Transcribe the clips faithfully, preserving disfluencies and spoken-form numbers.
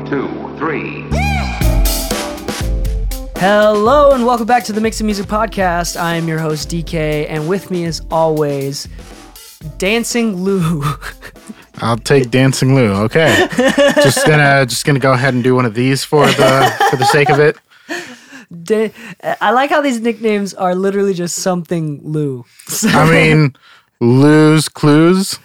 two, three. Hello and welcome back to the Mix and Music Podcast. I am your host D K, and with me as always, Dancing Lou. I'll take Dancing Lou. Okay, just gonna just gonna go ahead and do one of these for the for the sake of it. Da- I like how these nicknames are literally just something Lou. I mean, Lou's Clues.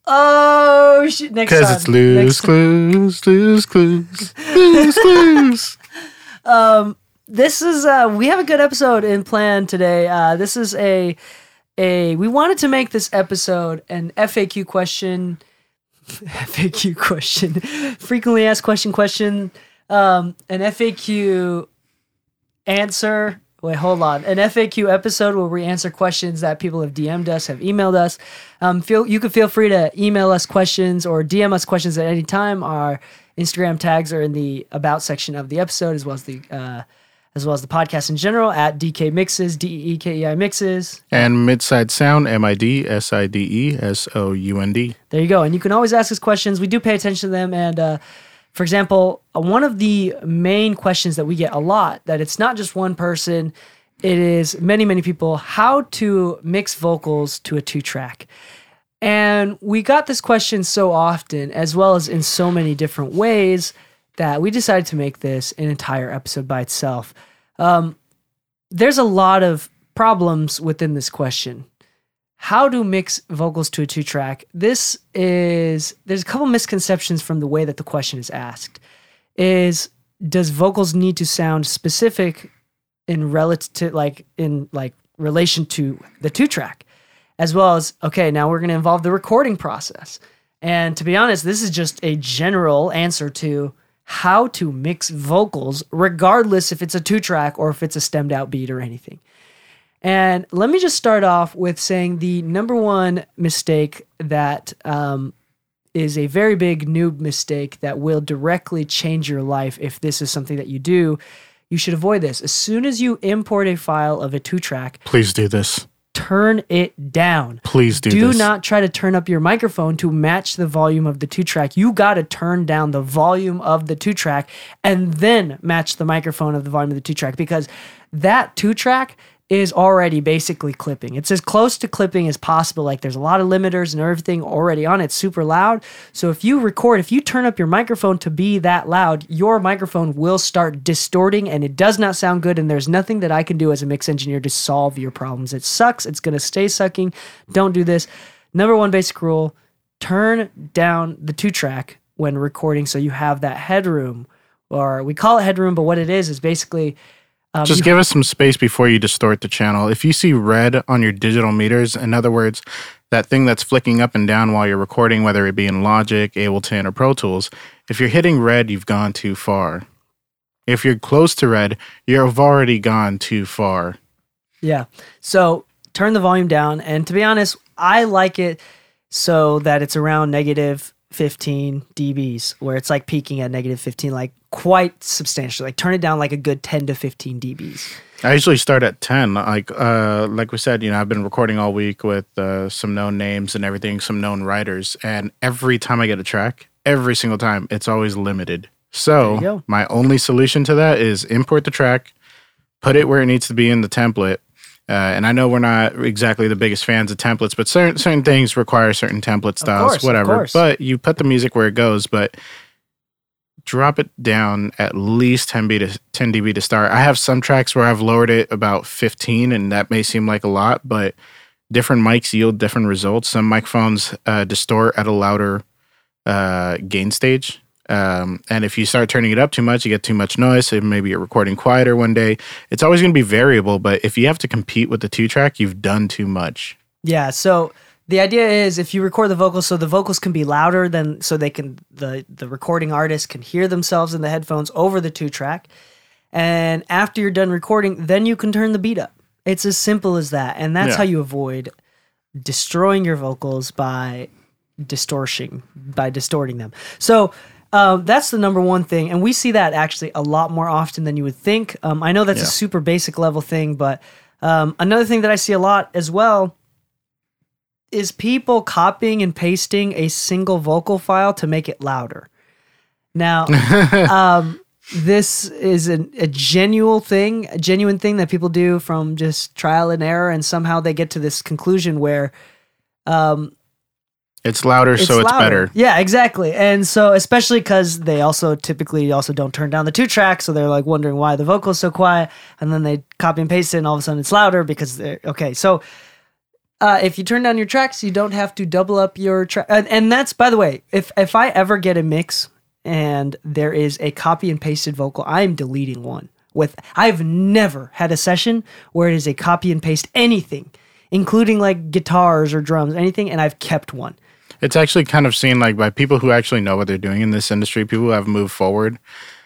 Oh shit! Next time. Because it's Lou's Next Clues, Lou's Clues, Lou's Clues. Um, this is uh, we have a good episode in plan today. Uh, this is a a we wanted to make this episode an F A Q question, F A Q question, frequently asked question question, um, an F A Q answer. Wait, hold on. An F A Q episode where we answer questions that people have D M'd us, have emailed us. Um, feel you can feel free to email us questions or D M us questions at any time. Our Instagram tags are in the about section of the episode, as well as the uh, as well as the podcast in general at D K Mixes, D E E K E I Mixes, and Midside Sound, M I D S I D E S O U N D. There you go. And you can always ask us questions. We do pay attention to them. And uh, for example, uh, one of the main questions that we get a lot, that it's not just one person, it is many, many people, how to mix vocals to a two-track. And we got this question so often, as well as in so many different ways, that we decided to make this an entire episode by itself. Um, there's a lot of problems within this question. How to mix vocals to a two-track. This is, there's a couple misconceptions from the way that the question is asked. Is, does vocals need to sound specific in relative to, like, in like relation to the two-track? As well as, okay, now we're going to involve the recording process. And to be honest, this is just a general answer to how to mix vocals, regardless if it's a two-track or if it's a stemmed out beat or anything. And let me just start off with saying the number one mistake that um, is a very big noob mistake that will directly change your life if this is something that you do. You should avoid this. As soon as you import a file of a two-track, Please do this. Turn it down. Please do, do this. Do not try to turn up your microphone to match the volume of the two-track. You got to turn down the volume of the two-track and then match the microphone of the volume of the two-track, because that two-track is already basically clipping. It's as close to clipping as possible. Like, there's a lot of limiters and everything already on it, super loud. So if you record, if you turn up your microphone to be that loud, your microphone will start distorting and it does not sound good. And there's nothing that I can do as a mix engineer to solve your problems. It sucks. It's going to stay sucking. Don't do this. Number one basic rule, turn down the two track when recording so you have that headroom, or we call it headroom, but what it is is basically Um, Just give us some space before you distort the channel. If you see red on your digital meters, in other words, that thing that's flicking up and down while you're recording, whether it be in Logic, Ableton, or Pro Tools, if you're hitting red, you've gone too far. If you're close to red, you've already gone too far. Yeah. So turn the volume down. And to be honest, I like it so that it's around negative fifteen decibels, where it's like peaking at negative fifteen, like quite substantially. Like, turn it down like a good ten to fifteen decibels. I usually start at ten. Like uh, like we said, you know, I've been recording all week with uh, some known names and everything, some known writers. And every time I get a track, every single time, it's always limited. So my only solution to that is import the track, put it where it needs to be in the template. Uh, and I know we're not exactly the biggest fans of templates, but certain certain things require certain template styles, course, whatever. But you put the music where it goes, but drop it down at least ten decibels to start. I have some tracks where I've lowered it about fifteen, and that may seem like a lot, but different mics yield different results. Some microphones uh, distort at a louder uh, gain stage. Um, and if you start turning it up too much, you get too much noise. So maybe you're recording quieter one day. It's always going to be variable, but if you have to compete with the two track, you've done too much. Yeah. So the idea is, if you record the vocals, so the vocals can be louder than, so they can, the, the recording artist can hear themselves in the headphones over the two track. And after you're done recording, then you can turn the beat up. It's as simple as that. And that's yeah. how you avoid destroying your vocals by distorting, by distorting them. So, Um, that's the number one thing, and we see that actually a lot more often than you would think. Um, I know that's yeah. a super basic level thing, but um, another thing that I see a lot as well is people copying and pasting a single vocal file to make it louder. Now, um, this is an, a genuine thing, a genuine thing that people do from just trial and error, and somehow they get to this conclusion where um, it's louder, it's so it's louder. better. Yeah, exactly. And so, especially because they also typically also don't turn down the two tracks, so they're like wondering why the vocal is so quiet, and then they copy and paste it, and all of a sudden it's louder because they're okay. So. Uh, if you turn down your tracks, you don't have to double up your track. And, and that's, by the way, if if I ever get a mix and there is a copy and pasted vocal, I'm deleting one. With I've never had a session where it is a copy and paste anything, including like guitars or drums, anything, and I've kept one. It's actually kind of seen like by people who actually know what they're doing in this industry, people who have moved forward.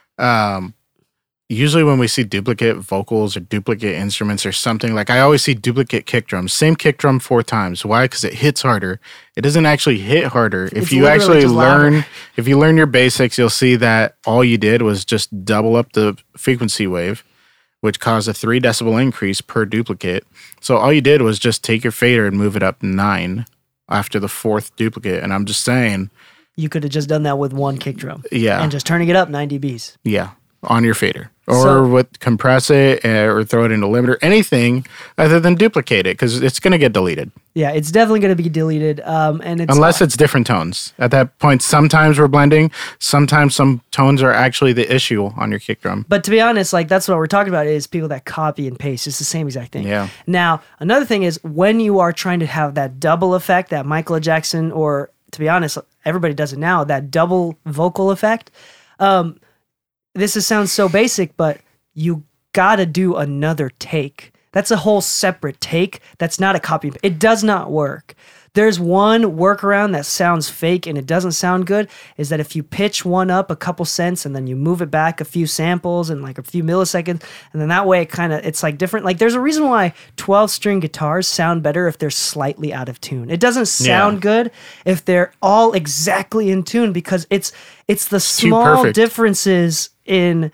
Um, Usually when we see duplicate vocals or duplicate instruments or something, like I always see duplicate kick drums. Same kick drum four times. Why? Because it hits harder. It doesn't actually hit harder. If It's you literally actually just learn, louder. if you learn your basics, you'll see that all you did was just double up the frequency wave, which caused a three decibel increase per duplicate. So all you did was just take your fader and move it up nine after the fourth duplicate. And I'm just saying, You could have just done that with one kick drum. Yeah. And just turning it up nine decibels. yeah, on your fader. Or So- with compress it uh, or throw it in a limiter, anything other than duplicate it because it's going to get deleted. Yeah, it's definitely going to be deleted. Um, and it's Unless it's different tones. At that point, sometimes we're blending. Sometimes some tones are actually the issue on your kick drum. But to be honest, like that's what we're talking about is people that copy and paste. It's the same exact thing. Yeah. Now, another thing is when you are trying to have that double effect, that Michael Jackson, or to be honest, everybody does it now, that double vocal effect. Um, this is, sounds so basic, but you gotta do another take. That's a whole separate take. That's not a copy. It does not work. There's one workaround that sounds fake and it doesn't sound good, is that if you pitch one up a couple cents and then you move it back a few samples and like a few milliseconds, and then that way it kind of, it's like different. Like there's a reason why twelve string guitars sound better if they're slightly out of tune. It doesn't sound Yeah. good if they're all exactly in tune, because it's it's the too small perfect. differences in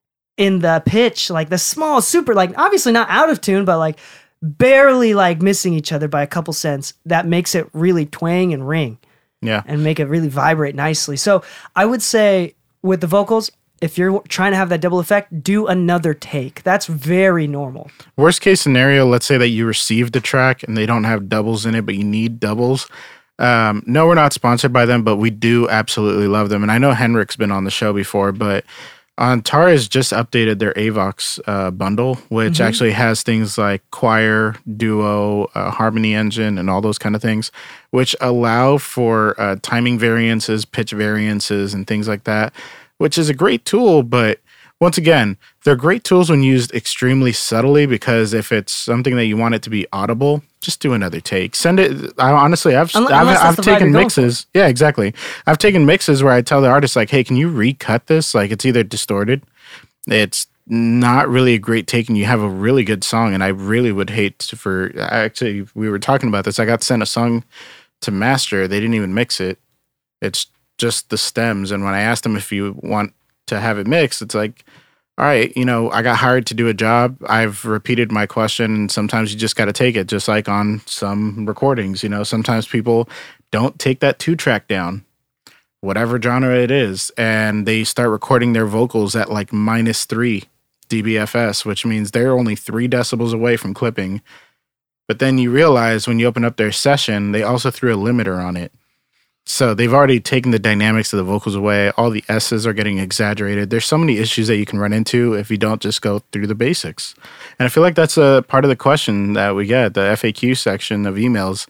in the pitch, like the small super, like obviously not out of tune, but like barely like missing each other by a couple cents, that makes it really twang and ring Yeah. and make it really vibrate nicely. So I would say with the vocals, if you're trying to have that double effect, do another take. That's very normal. Worst case scenario, let's say that you received a track and they don't have doubles in it, but you need doubles. Um, no, we're not sponsored by them, but we do absolutely love them. And I know Henrik's been on the show before, but Antara has just updated their Avox uh, bundle, which Mm-hmm. actually has things like choir, duo, uh, harmony engine, and all those kind of things, which allow for uh, timing variances, pitch variances, and things like that, which is a great tool. But once again, they're great tools when used extremely subtly, because if it's something that you want it to be audible, just do another take. Send it. I, honestly, I've Unless- I've, unless that's I've the vibe taken you're going mixes. Yeah, exactly. I've taken mixes where I tell the artist like, "Hey, can you recut this? Like, it's either distorted, it's not really a great take, and you have a really good song." And I really would hate to, for actually, we were talking about this. I got sent a song to master. They didn't even mix it. It's just the stems. And when I asked them if you want to have it mixed, it's like, all right, you know, I got hired to do a job. I've repeated my question, and sometimes you just got to take it, just like on some recordings. You know, sometimes people don't take that two track down, whatever genre it is, and they start recording their vocals at like minus three D B F S, which means they're only three decibels away from clipping. But then you realize when you open up their session, they also threw a limiter on it. So they've already taken the dynamics of the vocals away. All the S's are getting exaggerated. There's so many issues that you can run into if you don't just go through the basics. And I feel like that's a part of the question that we get, the F A Q section of emails.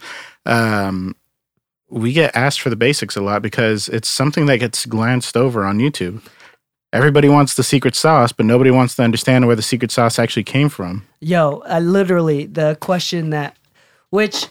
Um, we get asked for the basics a lot because it's something that gets glanced over on YouTube. Everybody wants the secret sauce, but nobody wants to understand where the secret sauce actually came from. Yo, I literally, the question that, which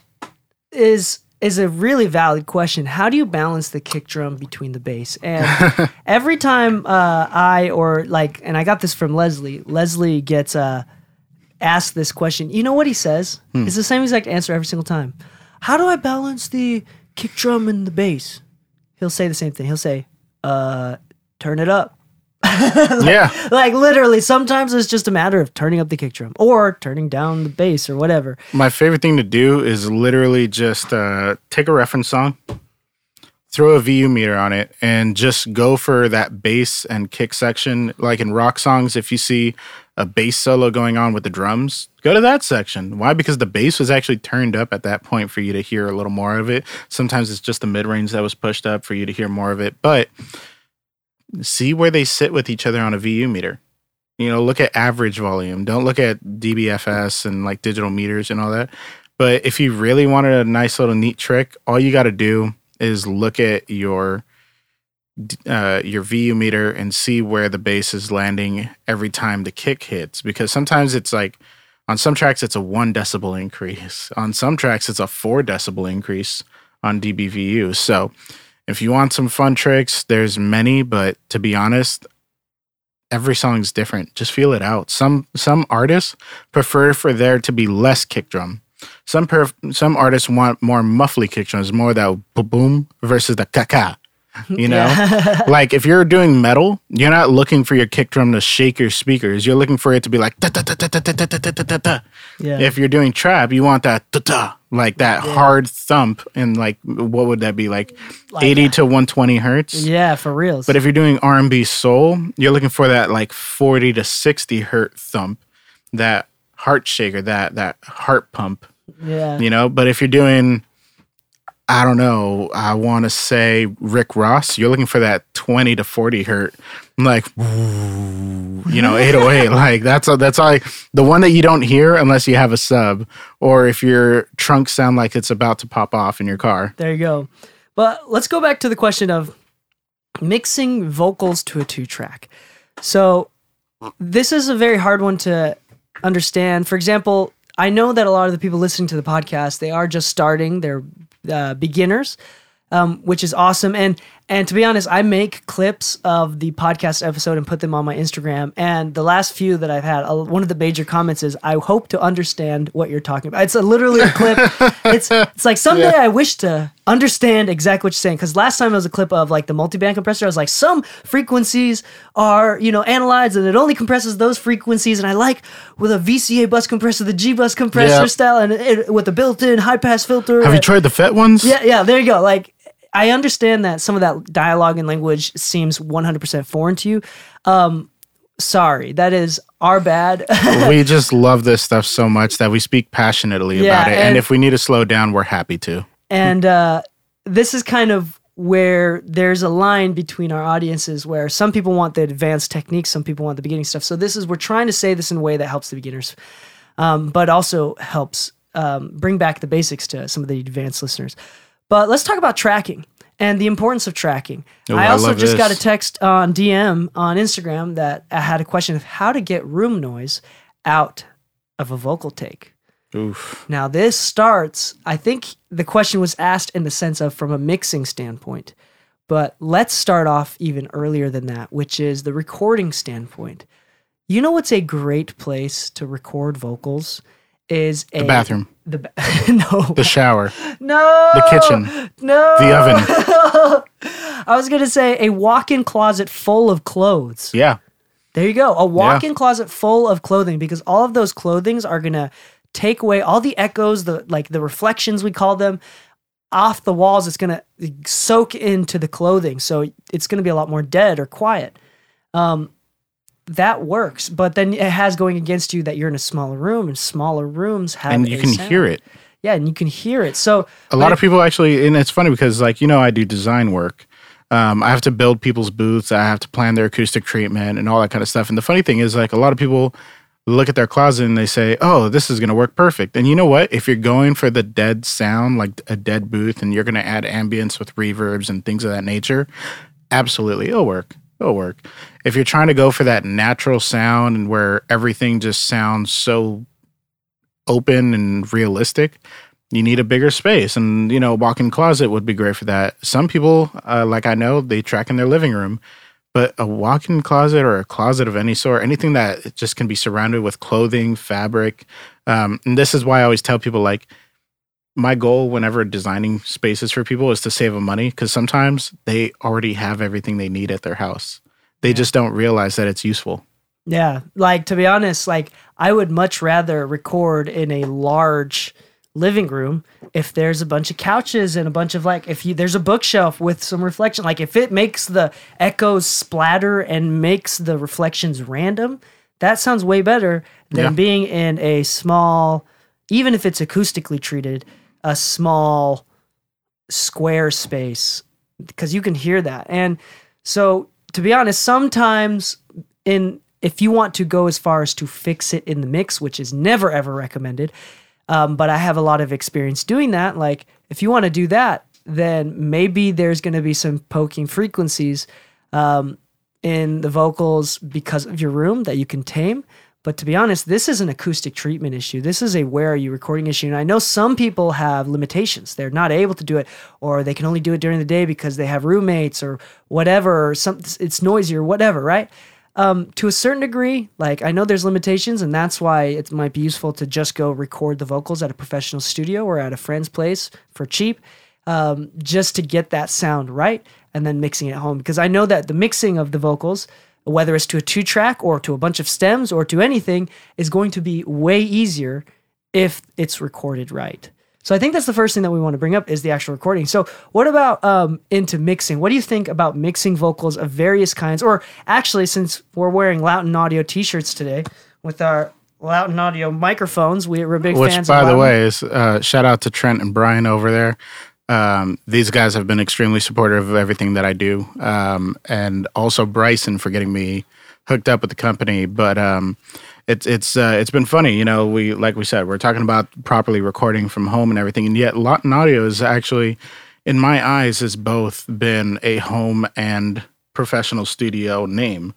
is is a really valid question. How do you balance the kick drum between the bass? And every time uh, I, or like, and I got this from Leslie, Leslie gets uh, asked this question. You know what he says? Hmm. It's the same exact answer every single time. How do I balance the kick drum and the bass? He'll say the same thing. He'll say, uh, turn it up. Yeah. Like literally, sometimes it's just a matter of turning up the kick drum or turning down the bass or whatever. My favorite thing to do is literally just uh, take a reference song, throw a V U meter on it and just go for that bass and kick section. Like in rock songs, if you see a bass solo going on with the drums, go to that section. Why? Because the bass was actually turned up at that point for you to hear a little more of it. Sometimes it's just the mid-range that was pushed up for you to hear more of it. But see where they sit with each other on a V U meter. You know, look at average volume. Don't look at D B F S and like digital meters and all that. But if you really wanted a nice little neat trick, all you got to do is look at your uh, your V U meter and see where the bass is landing every time the kick hits. Because sometimes it's like, on some tracks, it's a one decibel increase. On some tracks, it's a four decibel increase on D B V U. So if you want some fun tricks, there's many, but to be honest, every song's different. Just feel it out. Some some artists prefer for there to be less kick drum. Some perf- some artists want more muffly kick drums, more that boom versus the ka-ka. You know, Yeah. like if you're doing metal, you're not looking for your kick drum to shake your speakers. You're looking for it to be like da da da da da da da da da da. Yeah. If you're doing trap, you want that da da, like that Yeah. hard thump, and like what would that be, like, Like eighty that. to one twenty hertz? Yeah, for reals. But if you're doing R and B soul, you're looking for that like forty to sixty hertz thump, that heart shaker, that that heart pump. yeah. You know, but if you're doing, I don't know, I want to say Rick Ross, you're looking for that twenty to forty hertz, like, you know, eight oh eight. Like that's a, that's like the one that you don't hear unless you have a sub, or if your trunks sound like it's about to pop off in your car. There you go. But let's go back to the question of mixing vocals to a two track. So this is a very hard one to understand. For example, I know that a lot of the people listening to the podcast, they are just starting, they're uh, beginners, um, which is awesome. And and to be honest, I make clips of the podcast episode and put them on my Instagram. And the last few that I've had, uh, one of the major comments is, "I hope to understand what you're talking about." It's a, literally a clip. It's it's like someday Yeah. I wish to understand exactly what you're saying. Because last time it was a clip of like the multiband compressor. I was like, some frequencies are, you know, analyzed and it only compresses those frequencies. And I like with a V C A bus compressor, the G bus compressor Yeah. style, and it, with the built-in high pass filter. Have you tried the F E T ones? Yeah, yeah, there you go. Like, I understand that some of that dialogue and language seems one hundred percent foreign to you. Um, sorry, that is our bad. We just love this stuff so much that we speak passionately Yeah, about it. and- And if we need to slow down, we're happy to. And uh, this is kind of where there's a line between our audiences where some people want the advanced techniques, some people want the beginning stuff. So this is, we're trying to say this in a way that helps the beginners, um, but also helps um, bring back the basics to some of the advanced listeners. But let's talk about tracking and the importance of tracking. Ooh, I I also love just got a this. text on D M on Instagram that I had a question of how to get room noise out of a vocal take. Oof. Now, this starts, I think the question was asked in the sense of from a mixing standpoint, but let's start off even earlier than that, which is the recording standpoint. You know what's a great place to record vocals is a The bathroom, The ba- no, the shower, no, the kitchen, no, the oven. I was gonna say a walk-in closet full of clothes. Yeah. There you go. A walk-in closet full of clothing, because all of those clothings are gonna take away all the echoes, the like the reflections we call them, off the walls. It's gonna soak into the clothing, so it's gonna be a lot more dead or quiet. Um, that works, but then it has going against you that you're in a smaller room, and smaller rooms have And you a can sound. hear it. Yeah, and you can hear it. So A lot of people actually, and it's funny because, like, you know, I do design work. Um, I have to build people's booths. I have to plan their acoustic treatment and all that kind of stuff. And the funny thing is, like, a lot of people look at their closet and they say, oh, this is going to work perfect. And you know what? If you're going for the dead sound, like a dead booth, and you're going to add ambience with reverbs and things of that nature, absolutely, it'll work. It'll work. If you're trying to go for that natural sound and where everything just sounds so open and realistic, you need a bigger space. And, you know, walk-in closet would be great for that. Some people, uh, like I know, they track in their living room. But a walk-in closet or a closet of any sort, anything that just can be surrounded with clothing, fabric. Um, and this is why I always tell people, like, my goal whenever designing spaces for people is to save them money, because sometimes they already have everything they need at their house. They just don't realize that it's useful. yeah, like to be honest, like I would much rather record in a large living room, if there's a bunch of couches and a bunch of like, if you there's a bookshelf with some reflection, like if it makes the echoes splatter and makes the reflections random, that sounds way better than Yeah. being in a small, even if it's acoustically treated, a small square space, because you can hear that. And so, to be honest, sometimes in if you want to go as far as to fix it in the mix, which is never ever recommended, um, but I have a lot of experience doing that. Like if you want to do that, then maybe there's going to be some poking frequencies um, in the vocals because of your room that you can tame. But to be honest, this is an acoustic treatment issue. This is a where are you recording issue. And I know some people have limitations. They're not able to do it, or they can only do it during the day because they have roommates or whatever, or some, it's noisy or whatever, right? Um, to a certain degree, like I know there's limitations, and that's why it might be useful to just go record the vocals at a professional studio or at a friend's place for cheap, um, just to get that sound right, and then mixing it at home. Because I know that the mixing of the vocals, whether it's to a two track or to a bunch of stems or to anything, is going to be way easier if it's recorded right. So I think that's the first thing that we want to bring up is the actual recording. So what about um, into mixing? What do you think about mixing vocals of various kinds? Or actually, since we're wearing Loughton Audio t-shirts today with our Loughton Audio microphones, we, we're big Which, fans by of the Loughton. way, is uh, shout out to Trent and Brian over there. Um, these guys have been extremely supportive of everything that I do. Um, and also Bryson for getting me hooked up with the company. But um, it's it's uh, it's been funny, you know, we like we said, we're talking about properly recording from home and everything. And yet Loughton Audio is actually, in my eyes, has both been a home and professional studio name.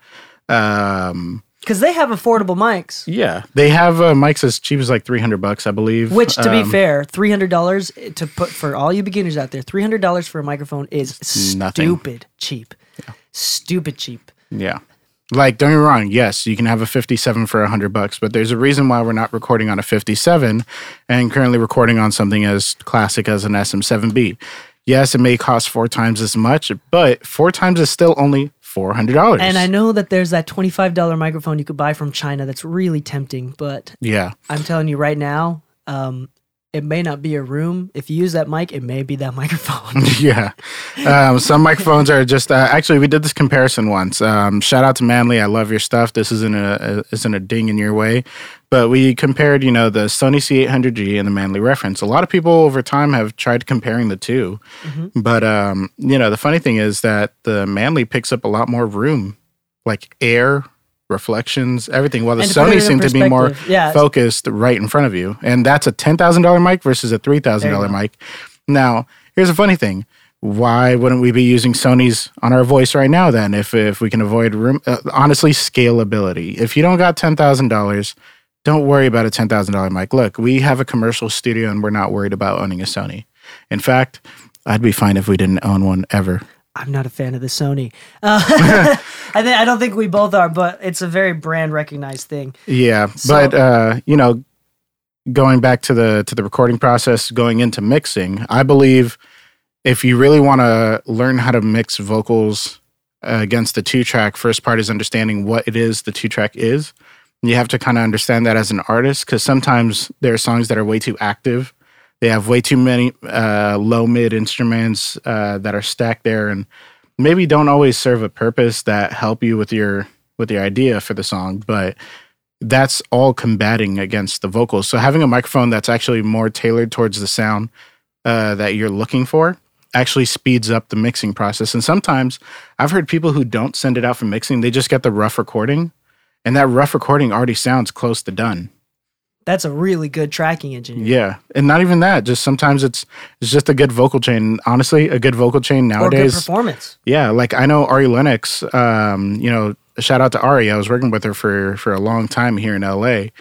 Um Because they have affordable mics. Yeah, they have uh, mics as cheap as like three hundred bucks, I believe. Which, to be Um, fair, three hundred dollars to put for all you beginners out there, three hundred dollars for a microphone is nothing. stupid cheap. Stupid cheap. Yeah. Like, don't get me wrong. Yes, you can have a fifty-seven for a hundred bucks, but there's a reason why we're not recording on a fifty-seven and currently recording on something as classic as an S M seven B. Yes, it may cost four times as much, but four times is still only four hundred dollars. And I know that there's that twenty-five dollars microphone you could buy from China that's really tempting, but Yeah. I'm telling you right now, um, it may not be a room. If you use that mic, it may be that microphone. Yeah. Um, some microphones are just, uh, actually, we did this comparison once. Um, shout out to Manly. I love your stuff. This isn't a, a, isn't a ding in your way. But we compared, you know, the Sony C eight hundred G and the Manly reference. A lot of people over time have tried comparing the two. Mm-hmm. But, um, you know, the funny thing is that the Manly picks up a lot more room, like air, reflections, everything, while the And to put it Sony in seem to be more perspective, yeah. focused right in front of you. And that's a ten thousand dollars mic versus a three thousand dollars There you mic. Now, here's a funny thing. Why wouldn't we be using Sony's on our voice right now then if if we can avoid room? Uh, honestly, scalability. If you don't got ten thousand dollars, don't worry about a ten thousand dollars mic. Look, we have a commercial studio and we're not worried about owning a Sony. In fact, I'd be fine if we didn't own one ever. I'm not a fan of the Sony. Uh, I think I don't think we both are, but it's a very brand recognized thing. Yeah, So- but uh, you know, going back to the to the recording process, going into mixing, I believe if you really want to learn how to mix vocals uh, against the two track, first part is understanding what it is the two track is. You have to kind of understand that as an artist, because sometimes there are songs that are way too active. They have way too many uh, low mid instruments uh, that are stacked there, and maybe don't always serve a purpose that help you with your with your idea for the song. But that's all combating against the vocals. So having a microphone that's actually more tailored towards the sound uh, that you're looking for actually speeds up the mixing process. And sometimes I've heard people who don't send it out for mixing; they just get the rough recording, and that rough recording already sounds close to done. That's a really good tracking engineer. Yeah, and not even that. Just sometimes it's it's just a good vocal chain. Honestly, a good vocal chain Or good nowadays. performance. Yeah, like I know Ari Lennox. Um, you know, shout out to Ari. I was working with her for for a long time here in L A.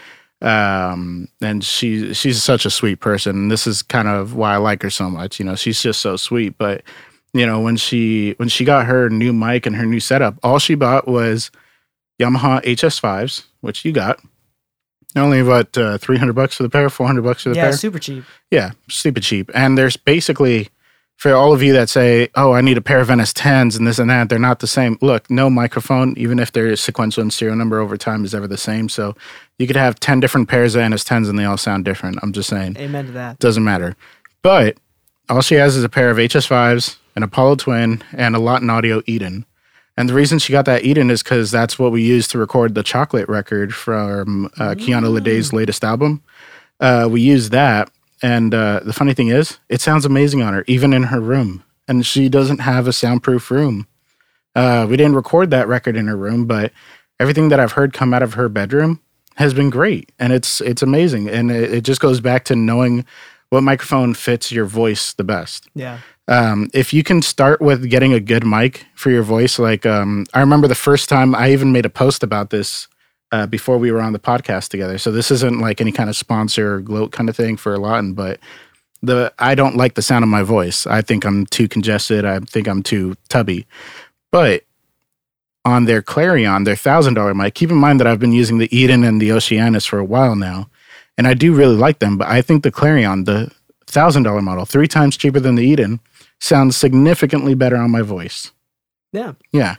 Um, and she she's such a sweet person. And this is kind of why I like her so much. You know, she's just so sweet. But you know, when she when she got her new mic and her new setup, all she bought was Yamaha H S fives, which you got. Only about uh, three hundred bucks for the pair, four hundred bucks for the Yeah, pair. super cheap. Yeah, stupid cheap. And there's basically for all of you that say, oh, I need a pair of N S tens and this and that, they're not the same. Look, no microphone, even if their sequential and serial number over time is ever the same. So you could have ten different pairs of N S tens and they all sound different. I'm just saying. Amen to that. Doesn't matter. But all she has is a pair of H S fives, an Apollo Twin, and a Lawton Audio Eden. And the reason she got that Eden is because that's what we used to record the Chocolate record from uh, Kiana Ledé's latest album. Uh, we used that. And uh, the funny thing is, it sounds amazing on her, even in her room. And she doesn't have a soundproof room. Uh, we didn't record that record in her room, but everything that I've heard come out of her bedroom has been great. And it's it's amazing. And it, it just goes back to knowing what microphone fits your voice the best. Yeah. Um, if you can start with getting a good mic for your voice, like um, I remember the first time I even made a post about this Uh, before we were on the podcast together. So this isn't like any kind of sponsor or gloat kind of thing for Lawton, but the I don't like the sound of my voice. I think I'm too congested. I think I'm too tubby. But on their Clarion, their one thousand dollars mic, keep in mind that I've been using the Eden and the Oceanus for a while now, and I do really like them, but I think the Clarion, the one thousand dollars model, three times cheaper than the Eden, sounds significantly better on my voice. Yeah. Yeah.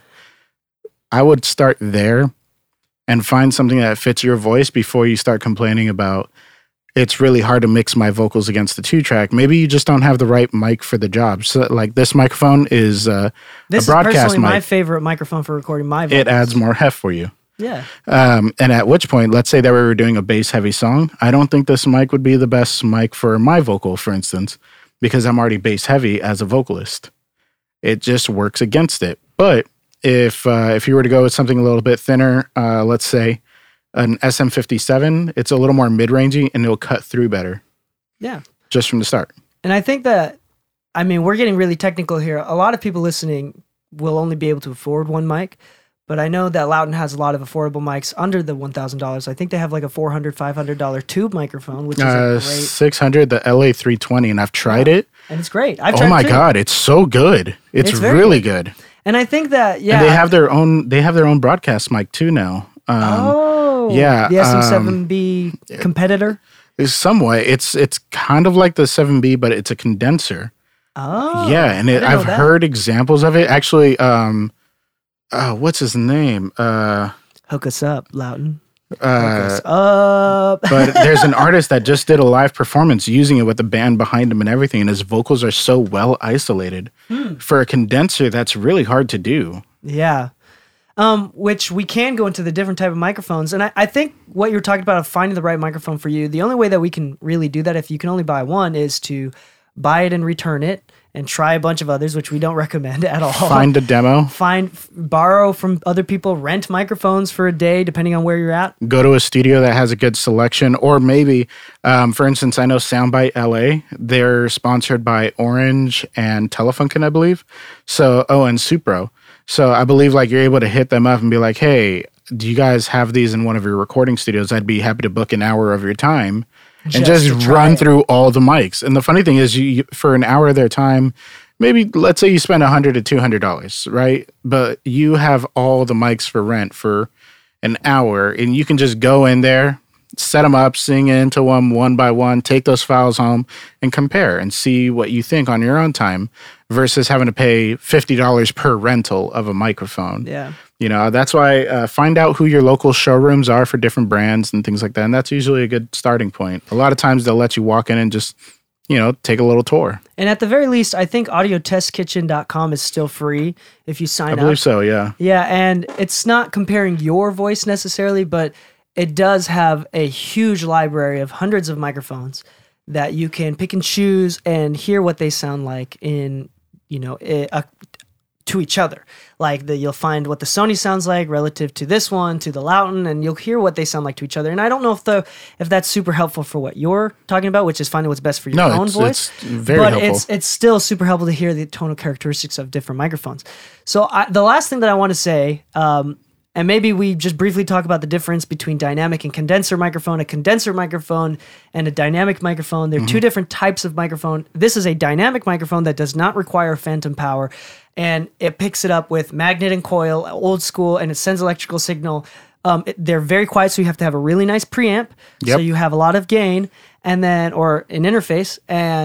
I would start there and find something that fits your voice before you start complaining about it's really hard to mix my vocals against the two-track. Maybe you just don't have the right mic for the job. So, like, this microphone is uh, this a broadcast is personally mic. my favorite microphone for recording my vocals. It adds more heft for you. Yeah. Um, and at which point, let's say that we were doing a bass-heavy song. I don't think this mic would be the best mic for my vocal, for instance, because I'm already bass-heavy as a vocalist. It just works against it. But if uh, if you were to go with something a little bit thinner, uh, let's say an S M fifty-seven, it's a little more mid-rangey and it'll cut through better. Yeah. Just from the start. And I think that, I mean, we're getting really technical here. A lot of people listening will only be able to afford one mic, but I know that Lawton has a lot of affordable mics under the one thousand dollars. I think they have like a four hundred dollars, five hundred dollars tube microphone, which is uh, a great. six hundred, the L A three twenty, and I've tried Yeah. it. And it's great. I've Oh tried my it too. God, it's so good. It's, It's very really good. And I think that, yeah. And they have their own they have their own broadcast mic too now. Um, oh. yeah, The S M seven um, B competitor. It's somewhat. It's it's kind of like the seven B, but it's a condenser. Oh. Yeah, and I it, didn't know I've that. heard examples of it. Actually, um, uh, what's his name? Uh, Hook us up, Lawton. Hook uh, us up. but there's an artist that just did a live performance using it with the band behind him and everything, and his vocals are so well isolated. Hmm. For a condenser, that's really hard to do. Yeah. Um, which we can go into the different type of microphones. And I, I think what you're talking about of finding the right microphone for you, the only way that we can really do that if you can only buy one is to buy it and return it and try a bunch of others, which we don't recommend at all. Find a demo. Find, f- borrow from other people, rent microphones for a day, depending on where you're at. Go to a studio that has a good selection, or maybe, um, for instance, I know Soundbite L A. They're sponsored by Orange and Telefunken, I believe. So, oh, and Supro. So I believe like you're able to hit them up and be like, hey, do you guys have these in one of your recording studios? I'd be happy to book an hour of your time and Just just to try run it. through all the mics. And the funny thing is, you, you for an hour of their time, maybe let's say you spend one hundred to two hundred dollars, right? But you have all the mics for rent for an hour, and you can just go in there, set them up, sing into them one by one, take those files home, and compare and see what you think on your own time versus having to pay fifty dollars per rental of a microphone. Yeah. You know, that's why uh, find out who your local showrooms are for different brands and things like that. And that's usually a good starting point. A lot of times they'll let you walk in and just, you know, take a little tour. And at the very least, I think audio test kitchen dot com is still free if you sign I up. believe so, yeah. Yeah, and it's not comparing your voice necessarily, but it does have a huge library of hundreds of microphones that you can pick and choose and hear what they sound like in, you know, a, a, to each other. Like the, you'll find what the Sony sounds like relative to this one, to the Lawton, and you'll hear what they sound like to each other. And I don't know if the if that's super helpful for what you're talking about, which is finding what's best for your No, own it's, voice. it's very but helpful. it's it's still super helpful to hear the tonal characteristics of different microphones. So I, the last thing that I want to say, um, and maybe we just briefly talk about the difference between dynamic and condenser microphone, a condenser microphone and a dynamic microphone. They're Mm-hmm. two different types of microphone. This is a dynamic microphone that does not require phantom power, and it picks it up with magnet and coil, old school, and it sends electrical signal. Um, it- they're very quiet, so you have to have a really nice preamp, so Yep. you have a lot of gain, and then or an interface, and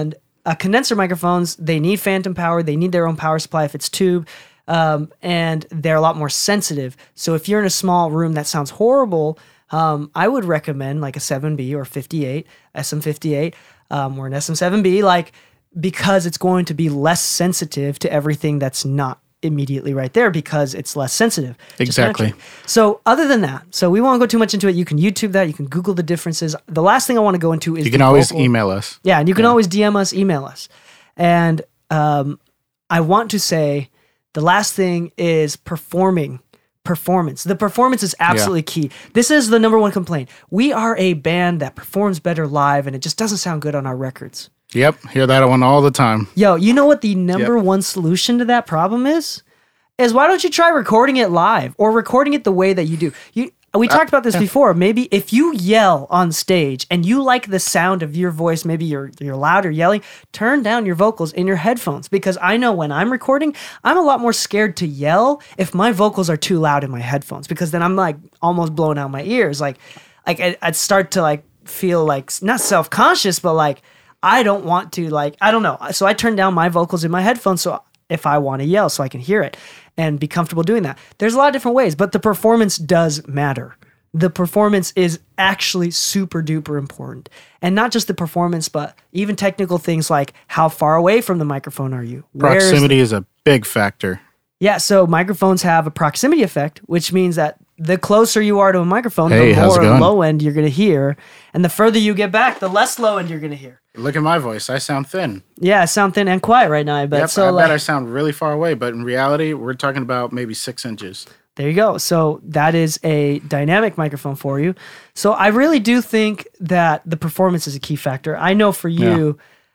uh, condenser microphones, they need phantom power. They need their own power supply if it's tube. Um, and they're a lot more sensitive. So if you're in a small room that sounds horrible, um, I would recommend like a seven B or fifty-eight, S M fifty-eight, um, or an S M seven B, like, because it's going to be less sensitive to everything that's not immediately right there because it's less sensitive. Exactly. So other than that, so we won't go too much into it. You can YouTube that. You can Google the differences. The last thing I want to go into is you can the always vocal. email us. Yeah, and you can Yeah. always D M us, email us. And um, I want to say the last thing is performing. Performance. The performance is absolutely key. This is the number one complaint. We are a band that performs better live, and it just doesn't sound good on our records. Yep, hear that one all the time. Yo, you know what the number Yep. one solution to that problem is? Is why don't you try recording it live or recording it the way that you do? You we talked about this before. Maybe if you yell on stage and you like the sound of your voice, maybe you're you're loud or yelling, turn down your vocals in your headphones, because I know when I'm recording, I'm a lot more scared to yell if my vocals are too loud in my headphones, because then I'm like almost blowing out my ears. Like like I- I'd start to like feel like not self-conscious, but like I don't want to, like, I don't know. So I turn down my vocals in my headphones so if I want to yell so I can hear it and be comfortable doing that. There's a lot of different ways, but the performance does matter. The performance is actually super duper important. And not just the performance, but even technical things like how far away from the microphone are you? Where's the- Proximity is a big factor. yeah, so microphones have a proximity effect, which means that the closer you are to a microphone, Hey, the how's it more going? low end you're going to hear. And the further you get back, the less low end you're going to hear. Look at my voice. I sound thin. Yeah, I sound thin and quiet right now, I bet. Yep, so I like, bet I sound really far away, but in reality, we're talking about maybe six inches. there you go. So that is a dynamic microphone for you. So I really do think that the performance is a key factor. I know for you,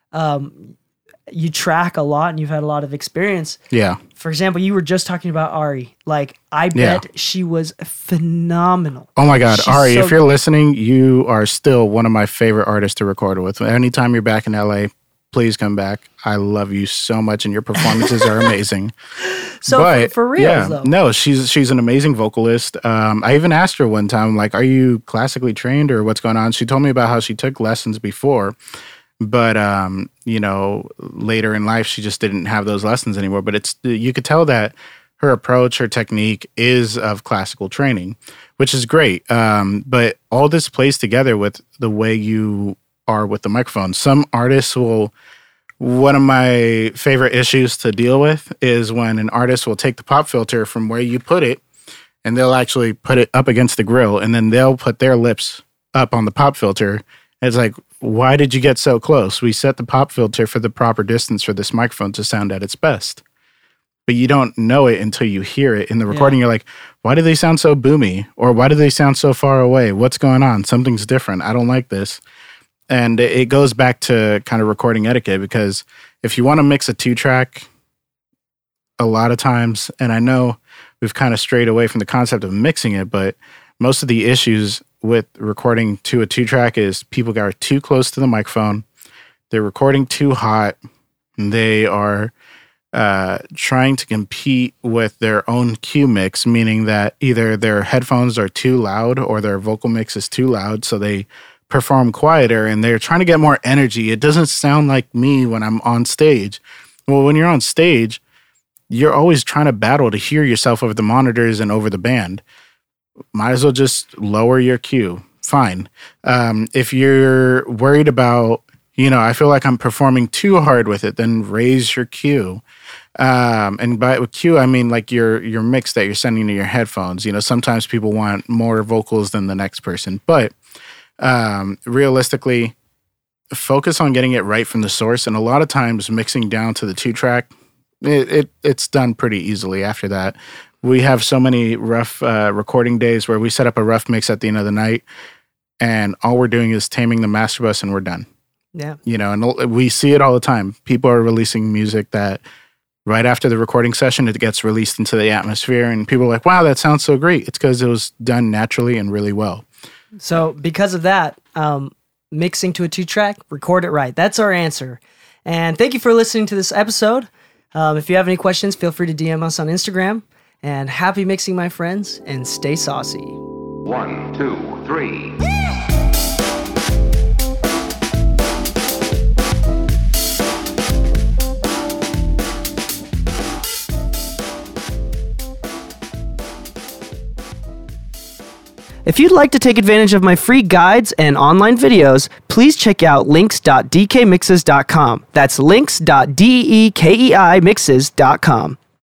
um, you track a lot and you've had a lot of experience. Yeah. For example, you were just talking about Ari. Like, I Yeah. bet she was phenomenal. Oh my God, She's Ari, so if you're listening, you are still one of my favorite artists to record with. Anytime you're back in L A, please come back. I love you so much, and your performances are amazing. So But, for, for reals, yeah, though. no, she's she's an amazing vocalist. Um, I even asked her one time, like, "Are you classically trained, or what's going on?" She told me about how she took lessons before, but um, you know, later in life, she just didn't have those lessons anymore. But it's you could tell that her approach, her technique is of classical training, which is great. Um, but all this plays together with the way you are with the microphone. Some artists will. One of my favorite issues to deal with is when an artist will take the pop filter from where you put it, and they'll actually put it up against the grill, and then they'll put their lips up on the pop filter. It's like, why did you get so close? We set the pop filter for the proper distance for this microphone to sound at its best. But you don't know it until you hear it in the recording. Yeah. You're like, why do they sound so boomy? Or why do they sound so far away? What's going on? Something's different. I don't like this. And it goes back to kind of recording etiquette, because if you want to mix a two track, a lot of times, and I know we've kind of strayed away from the concept of mixing it, but most of the issues with recording to a two track is people are too close to the microphone. They're recording too hot. They are uh, trying to compete with their own cue mix, meaning that either their headphones are too loud or their vocal mix is too loud. So they perform quieter and they're trying to get more energy. It doesn't sound like me when I'm on stage. Well, when you're on stage, you're always trying to battle to hear yourself over the monitors and over the band. Might as well just lower your cue. Fine. Um, if you're worried about, you know, I feel like I'm performing too hard with it, then raise your cue. Um, and by with cue, I mean like your your mix that you're sending to your headphones. You know, sometimes people want more vocals than the next person, but Um, realistically, focus on getting it right from the source. And a lot of times mixing down to the two track, it, it it's done pretty easily after that. We have so many rough uh, recording days where we set up a rough mix at the end of the night, and all we're doing is taming the master bus and we're done. Yeah. You know, and we see it all the time. People are releasing music that right after the recording session, it gets released into the atmosphere, and people are like, wow, that sounds so great. It's because it was done naturally and really well. So because of that, um, mixing to a two-track, record it right. That's our answer. And thank you for listening to this episode. Um, if you have any questions, feel free to D M us on Instagram. And happy mixing, my friends, and stay saucy. One, two, three. If you'd like to take advantage of my free guides and online videos, please check out links dot d k mixes dot com. That's links dot d e k e i mixes dot com.